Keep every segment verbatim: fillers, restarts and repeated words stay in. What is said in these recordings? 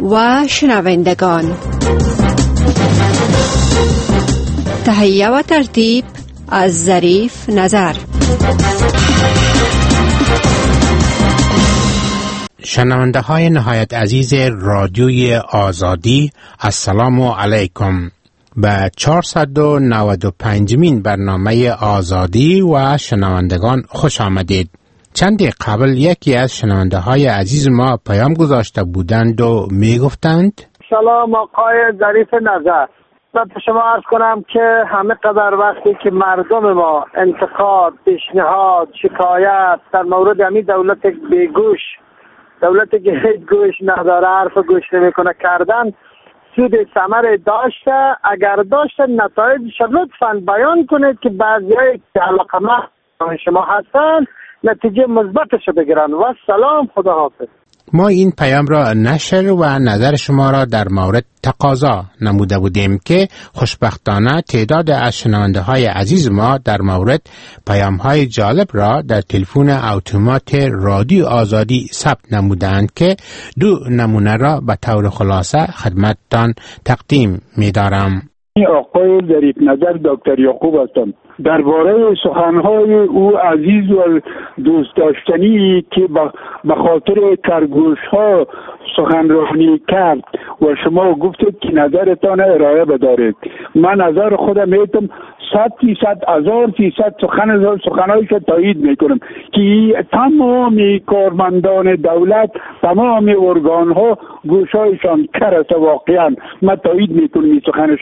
و شنوندگان، تهیه و ترتیب از ظریف نظر. شنونده های نهایت عزیز رادیوی آزادی، السلام علیکم. به چهارصد و نود و پنجمین برنامه آزادی و شنوندگان خوش آمدید. چندی قبل یکی از شنونده های عزیز ما پیام گذاشته بودند و می گفتند: سلام آقای ظریف نظر، من به شما عرض کنم که همه قدر وقتی که مردم ما انتقاد، پیشنهاد، شکایت در مورد همین دولت بیگوش، دولتی که هیچ گوش نداره، حرف گوش نمیکنه کردن، سود ثمر داشته، اگر داشته نتایجش لطفاً بیان کنید که بعضیایی که علاقمند شما هستن نتیجه مثبتش بگیرن. و سلام، خدا حافظ. ما این پیام را نشر و نظر شما را در مورد تقاضا نموده بودیم که خوشبختانه تعداد از شنونده های عزیز ما در مورد پیام های جالب را در تلفن اتومات رادیو آزادی ثبت نمودند که دو نمونه را به طور خلاصه خدمتتان تقدیم می دارم. آقای ظریف نظر دکتر یعقوب هستم. درباره سخنهای او عزیز و دوست داشتنی که به خاطر کرگوش ها سخنرانی کرد و شما گفتید که نظرتان ارائه بدارید، من نظر خودم میتونم صد فیصد هزار فیصد سخن سخنهایش تایید میکنم که تمام کارمندان دولت، تمام ارگان ها گوشایشان کرست، واقعا من تایید میکنم این سخنش.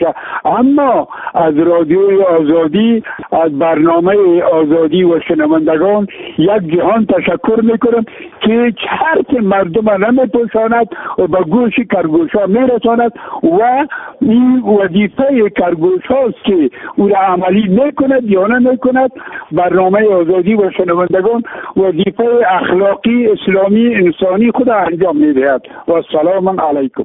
اما از رادیوی آزادی، از برنامه آزادی و شنوندگان یک جهان تشکر میکنم که حرف مردم نمیپوشاند و به گوش کرگوش ها میرساند و این وظیفه کرگوش هاست که او را عملی میکند یا نمیکند. برنامه آزادی و شنوندگان وظیفه اخلاقی، اسلامی، انسانی خود انجام میدهد. و سلام علیکم.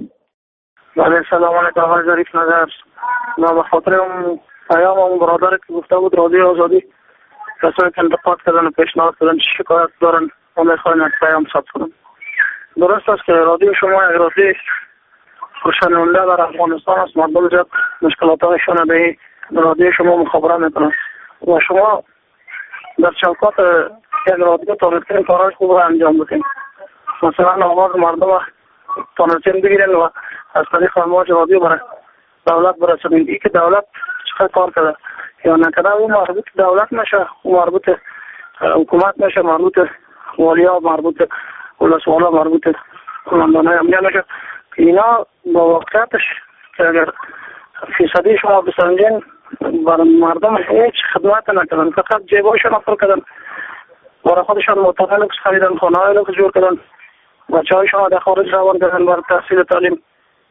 بله، سلام علیکم آقای ظریف نظر. ما به خاطر اون پیام اون برادر که گفته بود رادیو آزادی کسایی که انتقاد کردن و پیشنهاد کردن شکایت دارن و میخواین از پیام ثبت کنن. درست است که رادیو شما یک رادیو پرشنونده در افغانستان است، مردم زیاد مشکلاتشان به رادیو شما مخابره میکنن و شما در چوکات یک رادیو تانستین کارهای خوب را انجام بدین. مثلا آواز مردم تانستین بگیرن و از طریق امواج رادیو برای دولت برسونید. ای که دولت چقدر کار کرده یا نکرده او مربوط دولت نشه، او مربوط حکومت نشه، مربوط والیا، مربوط ولسوالا، مربوط کماندانای امنیت نشه. اینا با واقعیتش که اگر فیصدی شما بسنجین برای مردم هیچ خدمت نکردن، فقط جیبایشان پر کردن، برای خودشان موتور لوکس خریدن، خانه های لوکس جور کردن، بچه هایشان در خارج روان کردن برای تحصیل تعلیم.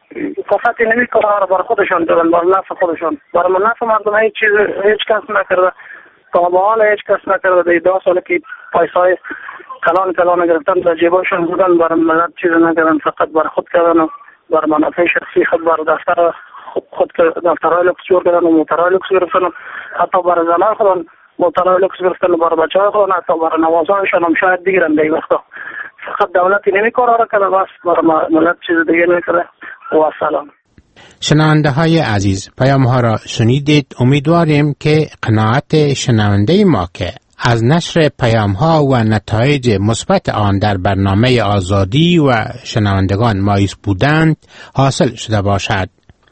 فقط این نمی کارها را برای خودشان کردن، برای نفع خودشان، برای نفع مردم هیچ چیز هیچ کس نکرده. تا به حال هیچ کس نکرده. در دو سال که پیسای کلان کلان گرفتن در جیبایشان بودن، برای ملت چیز نکردن، فقط برای خود کردن و برای منافع شخصی خود، برای دفتر خود خود دفترهای لوکس جور کردن و موترهای لوکس گرفتن، حتی برای زنان خودن موترهای لوکس گرفتن و برای بچه‌های خودن، حتی برای نوازانشان هم شاید بگیرن. در این وقتا فقط دولتی نمی کارها را کرده، بس برای ملت چیز دیگه نکرده. و سلام. شنونده های عزیز، پیام ها را شنیدید. امیدواریم که قناعت شنونده ما که از نشر پیام ها و نتایج مثبت آن در برنامه آزادی و شنوندگان مایوس بودند حاصل شده باشد.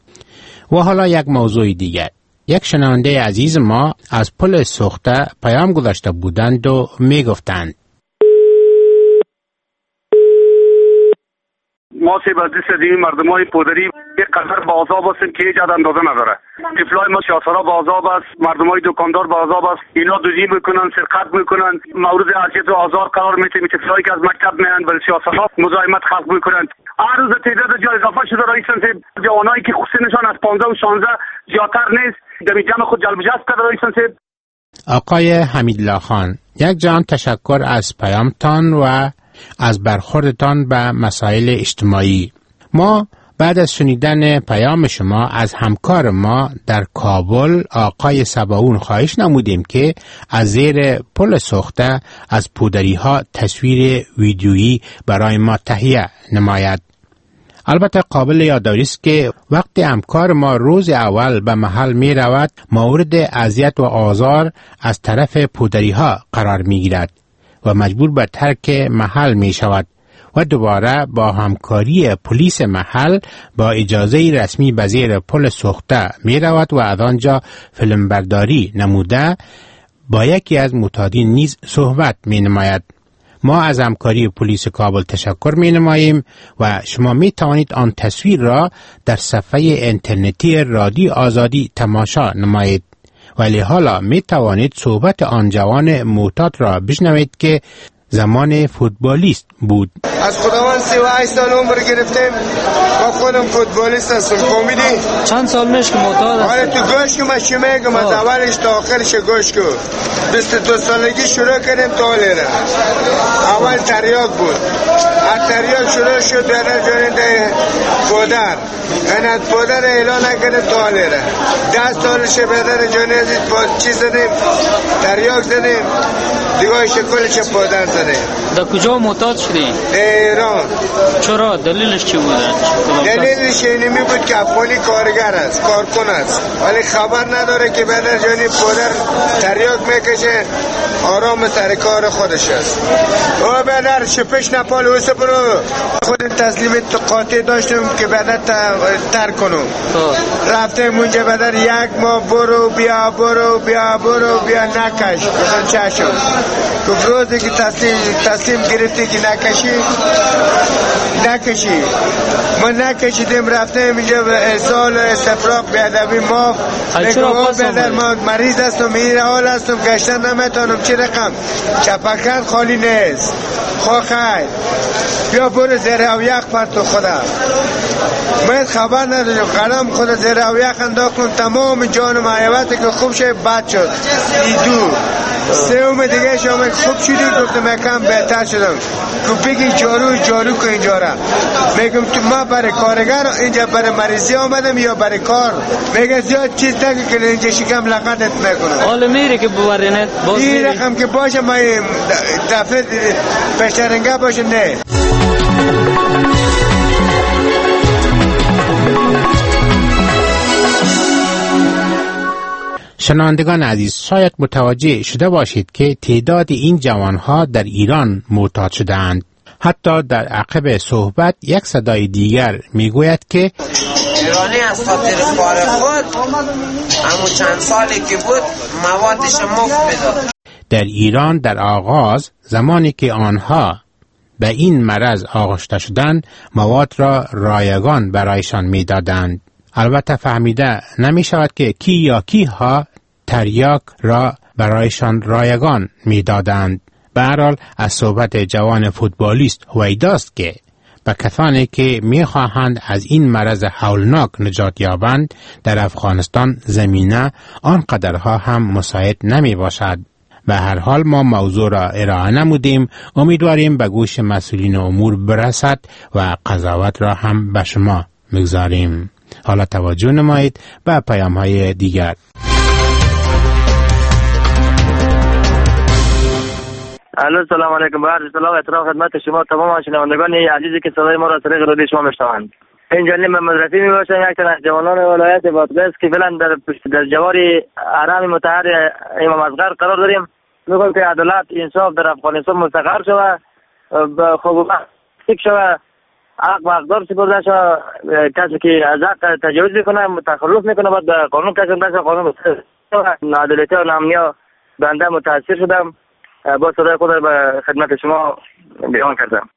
و حالا یک موضوع دیگر. یک شنونده عزیز ما از پل سوخته پیام گذاشته بودند و می گفتند: ما سه بازی سدیمی مردم های پودری یک قدر با عذاب هستیم که هیچ عد اندازه نداره. طفلای ما سیاسرها با عذاب است، مردم های دکاندار با عذاب است. اینا دوزی میکنن، سرقت میکنن، مورد اذیت و آزار قرار میدن. طفلایی که از مکتب میان ولی سیاسرها مزاحمت خلق میکنن. هر روز تعداد جا اضافه شده رئیسن سه جوانایی که سنشان از پانزده و شانزده زیادتر نیست در جمع خود جلب جذب کرده رئیسن سه. آقای حمیدالله خان، یک جان تشکر از پیامتان و از برخوردتان به مسائل اجتماعی. ما بعد از شنیدن پیام شما از همکار ما در کابل آقای سباون خواهش نمودیم که از زیر پل سوخته از پودری ها تصویر ویدیویی برای ما تهیه نماید. البته قابل یادآوری است که وقتی همکار ما روز اول به محل می رود مورد اذیت و آزار از طرف پودری ها قرار می گیرد و مجبور به ترک محل می شود و دوباره با همکاری پلیس محل با اجازه رسمی به زیر پل سوخته می رود و از آنجا فیلمبرداری نموده با یکی از معتادین نیز صحبت می نماید. ما از همکاری پلیس کابل تشکر می نماییم و شما می توانید آن تصویر را در صفحه اینترنتی رادیو آزادی تماشا نمایید. ولی حالا می توانید صحبت آن جوان معتاد را بشنوید که زمان فوتبالیست بود. از خداوند سی و هشت سال عمر گرفتیم و خودم فوتبالیست هستم. فهمیدی؟ چند سال میشه که معتاد هستی؟ آره تو گوش که من چی میگم از اولش تا آخرش گوش که بیست و دو سالگی شروع کردیم تا لیره. اول تریاک بود. از تریاک شروع شد در جانب پودر. این از پودر اعلان نکردیم تا لیره. ده سالش بدر جانب چی زدیم؟ تریاک زدیم. دیگه شکلش پودر زدیم. در کجا معتاد شدی؟ ایران. چرا؟ دلیلش چی بود؟ دلیلش اینمی بود که افغانی کارگر است، کارکن است، ولی خبر نداره که بدر جانی پودر تریاک میکشه، آرام سر کار خودش است. او بدر شپش نپال اوسه برو خود تسلیم قاطع داشتم که بدر تر کنم. رفتم اونجا بدر یک ماه برو بیا برو بیا برو بیا نکش. گفتم چشم. گفت روزی که تسلیم تسلیم گرفتی که نکشی نکشی من نکشیدیم رفتیم اینجا به سال استفراق بیادبی ما میگم بیادر ما مریض هستم این حال هستم گشتن نمیتونم چی رقم چپکن خالی نیست خواه خیر بیا برو زیر او یخ پر تو خدا باید خبر نداشتم قلم خدا زیر او یخ انداختم تمام جانم حیوات که خوب شد بد شد ای دو سوم دیگه شما خوب شدی گفتم یکم بهتر شدم که بگی جارو جارو که اینجا را میگم تو ما برای کارگر اینجا برای مریضی آمدم یا برای کار میگه زیاد چیز نگه که اینجا شکم لقدت میکنم حالا میری که ببرینت باز این رقم که باشه ما دفعه پشترنگه باشه نه. شنوندگان عزیز، شاید متوجه شده باشید که تعداد این جوانها در ایران معتاد شده‌اند. حتی در عقب صحبت یک صدای دیگر میگوید که ایرانی از خاطر کار خود همون چند سالی که بود موادش مفت میداد. در ایران در آغاز زمانی که آنها به این مرض آغشته شدند مواد را رایگان برایشان میدادند. البته فهمیده نمی شود که کی یا کی ها تریاک را برایشان رایگان می دادند. به هر حال از صحبت جوان فوتبالیست هویداست که به کسانی که می خواهند از این مرض هولناک نجات یابند در افغانستان زمینه آنقدرها هم مساعد نمی باشد. به هر حال ما موضوع را ارائه نمودیم. امیدواریم به گوش مسئولین امور برسد و قضاوت را هم به شما میگذاریم. حالا توجه نمایید به پیام های دیگر. الو سلام علیکم. با عرض سلام احترام خدمت شما تمام شنوندگان عزیزی که صدای ما را از طریق رادیو شما میشنوند. اینجا نیم مدرسه می باشم یک تن از جوانان ولایت بادغیس که فعلا در در جوار حرم مطهر امام اصغر قرار داریم. میگم که عدالت انصاف در افغانستان مستقر شود، خوب فکر شود، حق و اقدار سپرده شود. کسی که از حق تجاوز میکنه تخلف میکنه باید قانون کسی دست قانون بسته. ناعدالتی و ناامنی بنده متاثر شدم. با صدای خود به خدمت شما بیان کردم.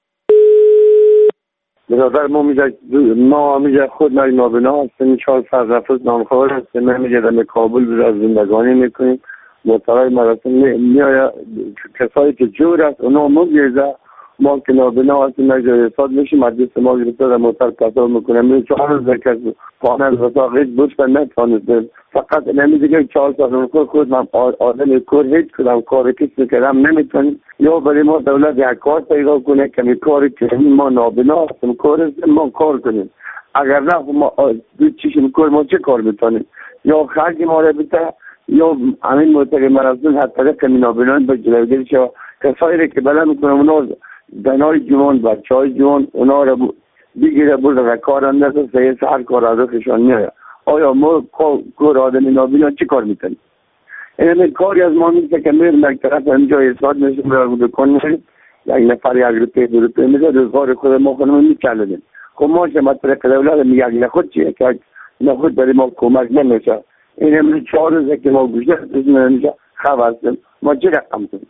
برادر ما میگه ما میگه خود نای نابینا هستیم، چهار سرزفت نامخوار هستیم، ما میگه در کابل بزرگ زندگانی میکنیم. مطلعه مراسم میآید کسایی که جور است اونا مگیزه ما که نابینا هستیم نجای احساد میشیم. مجلس ما گرفته در مطلع قطار میکنم میگه چهار روز کس خانه از رسا غیش بوش و نتوانستیم. فقط نمیده که چهار سال نمکر خود من آدم کور هیچ کدام کار کسی کردم نمیتونیم. یا برای ما دولت یک کار پیدا کنه که می کاری کنیم. ما نابینا هستیم کار هستیم ما کار کنیم. اگر نه ما دو چیشیم کار ما چه کار میتونیم؟ یا خرج ما را بیته یا همین مطلع مراسم حتی طریق نابینان به جلوگیری شد. کسایی که بلا میکنم اونا دنای جوان بچه های جوان اونا را بگیره برده کار اندازه سه ساعت کار از خشان میاد. آیا ما کار آدمی نابینا چی کار میکنیم؟ این کاری از ما میشه که میرم یک طرف اینجا اصلاحات میشه میرم بکنیم، یک نفر یک روپیه دو روپیه میده روزگار خود ما خودمون میکردیم. خب ما شما طریق دولت میگه یک نخود چیه که نخود برای ما کمک نمیشه. این امروز چهار روزه که ما گوشه نمیشه خبر هستیم ما چه رقم کنیم؟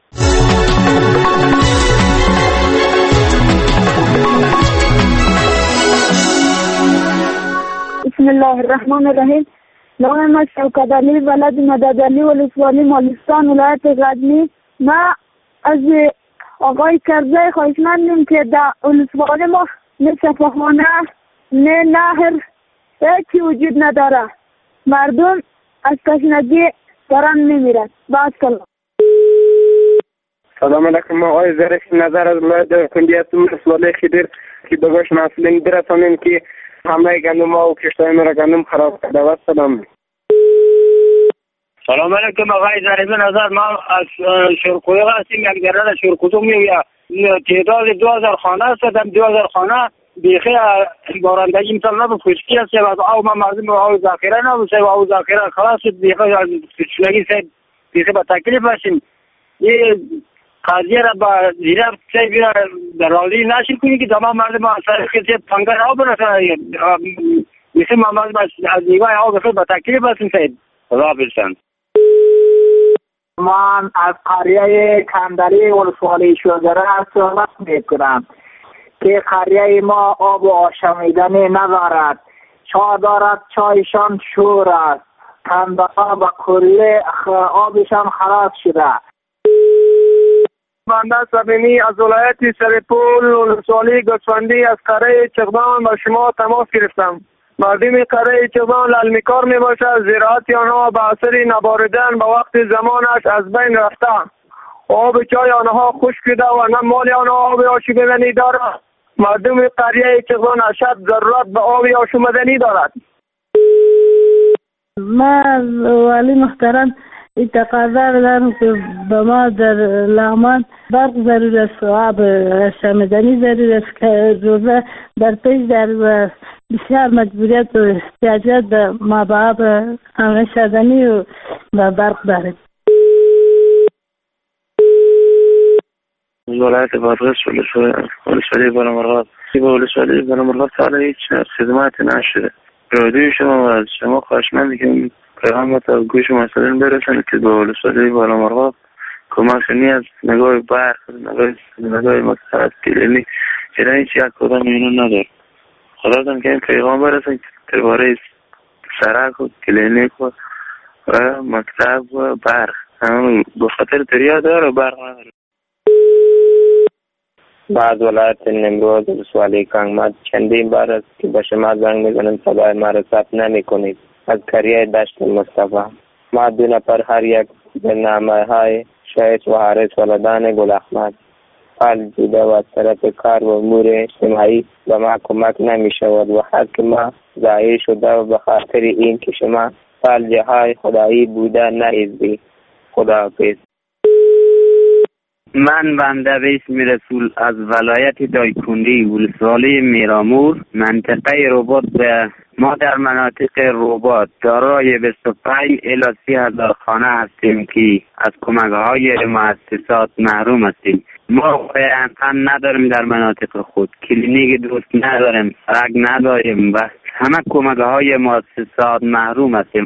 بسم الله الرحمن الرحیم. نام ما شوکت علی ولد مدد علی ولسوالی مالستان ولایت غزنی. ما از آقای کرزی خواهش مندیم که در ولسوالی ما نه شفاخانه نه نهر هیچی وجود نداره. مردم از تشنگی دارن میمیرد. باز کلا سلام علیکم. آقای ظریف نظر از ولایت کندی هستم ولسوالی خیدر که بگوش مسئولین برسانیم که همه گندم و کشتای مرا گندم خراب کرده. و سلام. سلام علیکم آقای ظریف نظر. ما از شورکوی هستیم. یک درد شورکوتو میگه تعداد دو هزار خانه است. دو هزار خانه بیخی بارندگی مثلا نبود خشکی است و او ما مردم او ذخیره نبود و او ذخیره خلاص شد بیخی خشکی سید بیخی با تکلیف باشیم. یه قضیه را با زیره سید در رالی نشین کنی که تمام مردم از طریق سید پنگه را برسن بیخی ما مردم از نیگاه او بیخی با تکلیف باشیم سید. خدا برسن. من از قریه کندری ولسوالی شوگره صحبت میکنم که قریه ما آب و آشامیدنی ندارد. چا دارد چایشان شور است. کنده ها به کلی آبشان خلاص شده. بنده سبینی از ولایت سرپول ولسوالی گوسفندی از قریه چغدان با شما تماس گرفتم. مردم قریه چغدان للمیکار می باشد. زراعت آنها به اثر نباردن به وقت زمانش از بین رفته. آب چای آنها خشک شده و نه مال آنها آب آشامیدنی دارد. مردم قریه چغدان اشد ضرورت به آب آشامیدنی دارد. ما ولی محترم تقاضا دارم که به ما در لغمان برق ضرور است، آب آشامیدنی ضرور است که روزه در پیش در بسیار مجبوریت و احتیاجات به ما به آب آشامیدنی و به برق داریم. ولایت بادغیس ولسوالی بانامرغاب. به ولسوالی بانامرغاب تا حالا هیچ خدماتی نشده. رادیوی شما و از شما خواهشمند که پیغامات از گوش مسئولین برسند که به ولسوالی بانامرغاب کمک کنی از نگاه برق، نگاه نگاه مقصد کلینیک چرا هیچ یک کدام اینو نداره. خدا دارم که این پیغام برسند که درباره سرک و کلینیک و مکتب و برق همون به خاطر دریا داره و برق نداره. بعد ولایت نمروز ولسوالی کنگمت چندین بار است که به شما زنگ میزنم صدای ما را ثبت نمی کنید. از کریه دشت مصطفی ما دو نفر هر یک به نامه های شهید و حارس ولدان گل احمد حال جوده و از طرف کار و امور اجتماعی به ما کمک نمی شود و حق ما ضایع شده و به خاطر این که شما فالجه های خدایی بوده نایزی. خداحافظ. من بنده به اسم رسول از ولایت دایکندی ولسوالی میرامور منطقه رباط به ما در مناطق رباط دارای بیست و پنج الی سی هزار خانه هستیم که از کمک های مؤسسات محروم هستیم. ما هم نداریم در مناطق خود، کلینیک درست نداریم، سرک نداریم و همه کمک های مؤسسات محروم هستیم.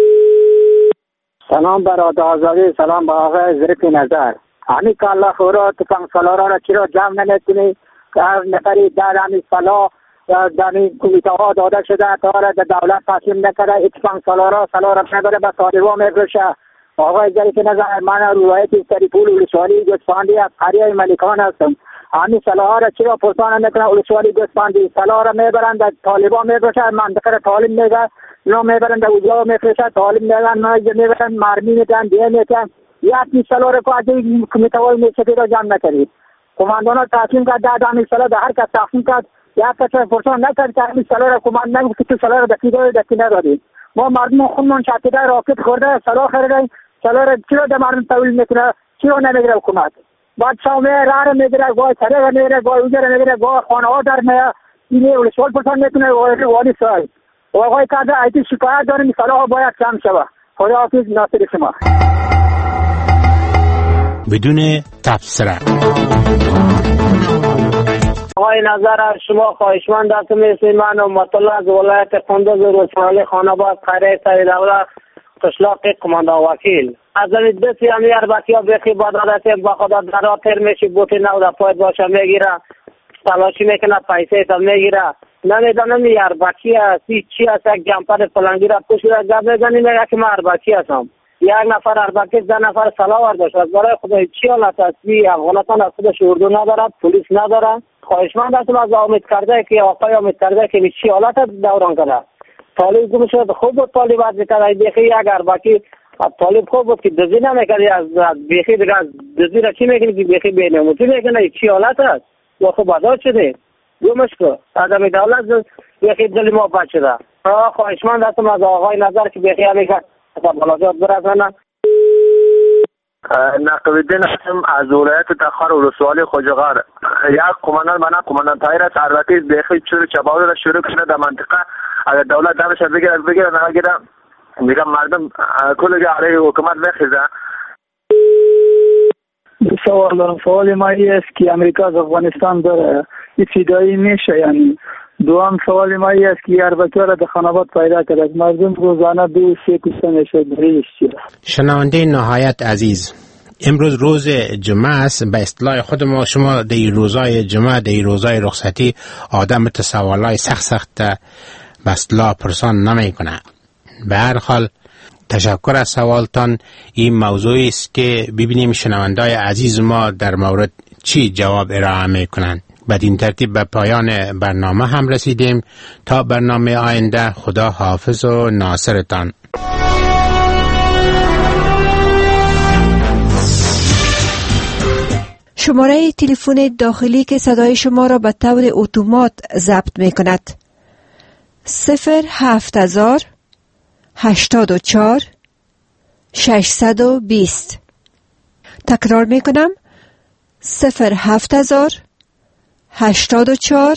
سلام برادر آزادی، سلام با آقای ظریف نظر. همین که الله خورا تفنگ سالارا را چرا جمع نمیکنی که هر نفری در همین سلا در این کمیته ها داده شده تا را در دولت تسلیم نکرده. اتفاق سالارا سالارا نبره به طالبا میفروشه. آقای ظریف نظر من روایت سریپول ولسوالی گوسفندی از قریه ملکان هستم. همین سلاها را چرا پرسان نکنه؟ ولسوالی گوسفندی سلا را میبرند در طالبا میفروشه. منطقه را طالب میگه اینا میبرند در اوجا میفروشه. طالب میگن نایجا میبرند مرمی میتن دیه میتن. یک سالا را که از این کمیته های میشتی را جمع نکردید. کماندان ها تحسین کرد ده دامی سالا در هر کس تحسین کرد یک کس پرسان نکرد که این سالا را کماندان نگو که تو سالا را دکی داری دکی ندادید. ما مردم خودمون شاکیده راکت خورده سالا خریده سالا را چرا در مردم طویل میکنه؟ چرا نمیگره حکومت؟ بعد شاومه راه را میگره گاه سریع را میگره گاه اوجه را میگره گاه خانه ها در میگه این ولسوال پسند میکنه والی صاحب و آقای کادر ایتی شکایت داریم صلاح باید کم شوه. خداحافظ ناصر شما. بدون تبصره. آقای نظر از شما خواهشمند هستم. اسم من امت الله از ولایت قندوز روسمالی خاناباد قریه سید اوله قشلاق قماندان وکیل. از این دستی همی اربطی ها بخی با دادت با خدا درها تر میشی بوتی نو در پاید باشه میگیره تلاشی میکنه پیسه تا میگیره نمیدانم این اربطی هستی چی هست یک جمپر فلنگی را پوشی را گب میزنی میگه که من اربطی هستم. یک نفر اربطی ده نفر سلاور باشه. از برای خدا چی حالت هستی؟ افغانستان از خودش اردو نداره، پلیس نداره. خواهشمند هستم از امید کرده که آقای امید کرده که چی حالت دوران کنه. طالب گم شد خوب بود طالب از میکنه بیخی یک اربطی طالب خوب بود که دزدی نمیکنی از بیخی دیگه از دزدی را چی میکنی که بیخی بینموتی میکنه چی حالت هست؟ و خب آزاد شده گمش که از امی دولت بیخی دلی ما بچ شده. خواهشمند هستم از آقای نظر که بیخی همی که بلازات برزنه. نقیب‌الدین هستم از ولایت تخار ولسوالی خوجغار. یک قماندان بنا قماندان طاهر است البته بیخی چور چباوی را شروع کرده در منطقه. اگر دولت دمش بگیره بگیره نگیره میگم مردم کل جا علیه حکومت بخیزه. سوال دارم. سوال ما است که امریکا از افغانستان داره ابتدایی میشه یعنی. دوام سوال ما است که اربطی را در خاناباد پیدا کرد مردم روزانه دو سه کشته میشه دریش چیه. شنونده نهایت عزیز، امروز روز جمعه است. به اصطلاح خود ما شما در روزای جمعه در روزای رخصتی آدم سوالای سخت سخت به اصطلاح پرسان نمی کنه. به هر حال تشکر از سوالتان. این موضوعی است که ببینیم شنوندای عزیز ما در مورد چی جواب ارائه میکنند. بدین ترتیب به پایان برنامه هم رسیدیم. تا برنامه آینده خدا حافظ و ناصرتان. شماره تلفن داخلی که صدای شما را به طور اتومات ضبط می کند صفر هفت هزار هشتاد و چهار ششصد و بیست. تکرار می کنم صفر هفت هزار هشتاد و چهار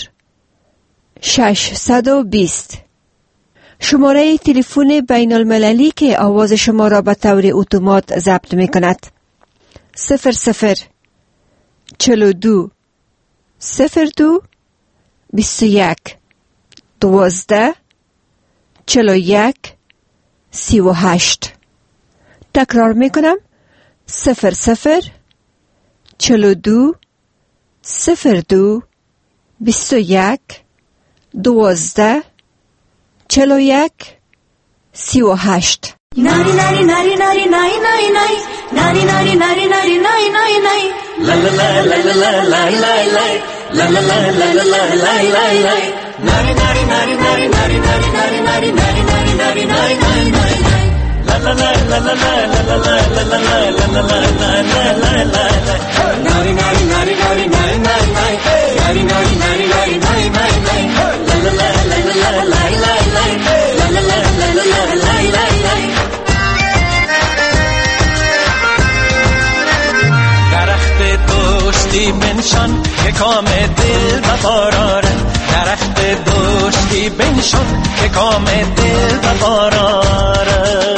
ششصد و بیست. شماره تلفن بین المللی که آواز شما را به طور اتومات ضبط می کند صفر صفر چهل و دو صفر دو بیست و یک دوازده چهل و یک سی و هشت. تکرار می کنم صفر صفر چهل و دو صفر دو بیست و یک دوازده چهل و یک سی و هشت. ناری ناری ناری ناری ناری ناری ناری ناری ناری ناری ناری ناری ناری لا لا لا لا لا لا لا لا لا لا لا لا لا لا لا ناری ناری ناری ناری ناری ناری ناری ناری ناری ناری ناری ناری ناری ناری لا لا لا لا لا لا لا لا لا لا لا لا لا لا ناری ناری ناری ناری ناری ناری ناری ناری ناری ناری ناری ناری لا لا لا لا لا لا لا لا لا لا لا لا لا درخت دوستی بنشان که کام دل بباراره درخت دوستی بنشان که کام دل بباراره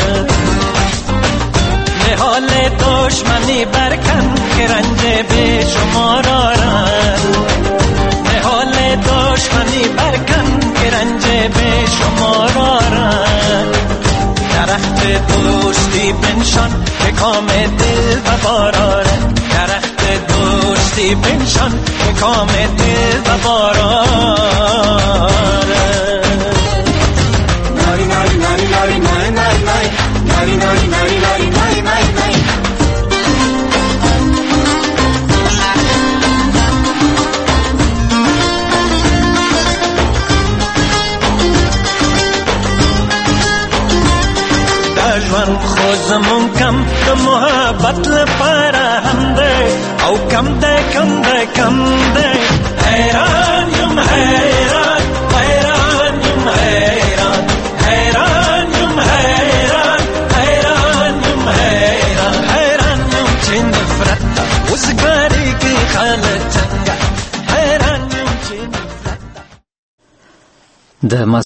نهال دشمنی برکن که رنج به شمار آرد نهال دشمنی برکن که رنج به شمار آرد درخت دوستی بنشان که کام دل بباراره درخت دوستی بنشان که کام دل بباراره ناری ناری ناری ناری ناری ناری ناری ناری ناری ناری ناری ناری ناری دشمن خوزمون کم د محبت لپاره هم دی او کم دی کم دی کم دی حیران یم حیران حیران یم حیران حیران یم حیران حیران یم حیران حیران یم چې نفرت اوس ګاری کې خلک د